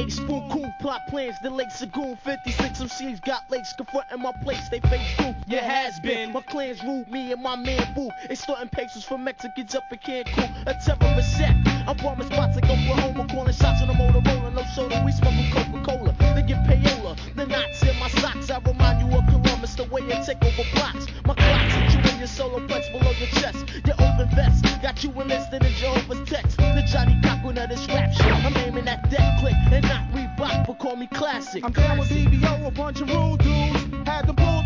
Lake Spoon, cool plot plans, the Lake Sagoon. 56 MCs got legs confronting my place, they face doom. Yeah, has been. My clans ruled me and my man Boo. Extorting pesos from Mexicans up in Cancun. A terrorist set. I'm bombing spots like Oklahoma, calling shots on the Motorola. No soda, we smoking Coca-Cola. They get payola, the knots in my socks. I remind you of Columbus, the way they take over blocks. My clocks hit you in your solar plex below your chest. Your open vest got you enlisted in Jehovah's text. The Johnny Cochran of this rap shit. I'm aiming at that click and not Reebok, but call me classic. I'm down with BBO, a bunch of rude dudes. Had the bull